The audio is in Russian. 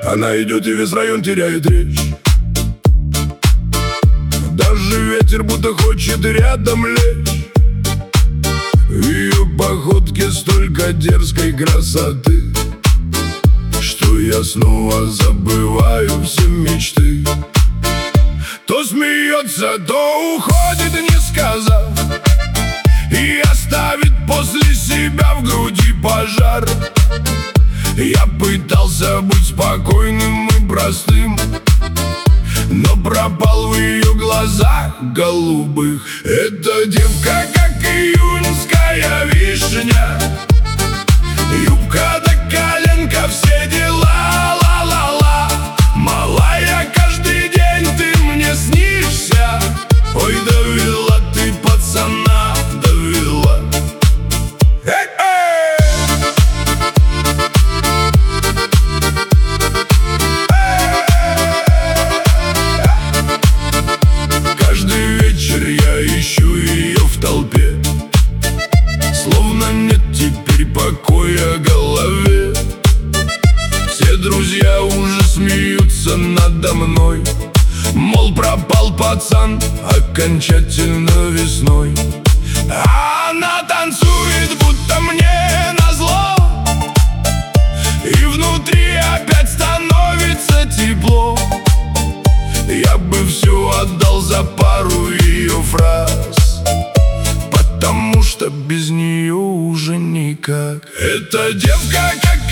Она идет и весь район теряет речь. Даже ветер будто хочет рядом лечь. В ее походке столько дерзкой красоты, что я снова забываю все мечты. То смеется, то уходит, не сказав, и оставит после себя в груди пожар. Я пытался быть спокойным и простым, но пропал в ее глазах голубых. Эта девка, как июньская вишня, юбка до коленка, все дела, ла-ла-ла. Малая, каждый день ты мне снишься. Ой, довела ты пацана, довела. Каждый вечер я ищу ее в толпе, словно нет теперь покоя голове. Все друзья уже смеются надо мной, мол, пропал пацан окончательно весной. А она танцует, будто мне назло, и внутри опять становится тепло. Я бы все отдал за пару ее фраз, потому что без нее уже никак. Эта девка, как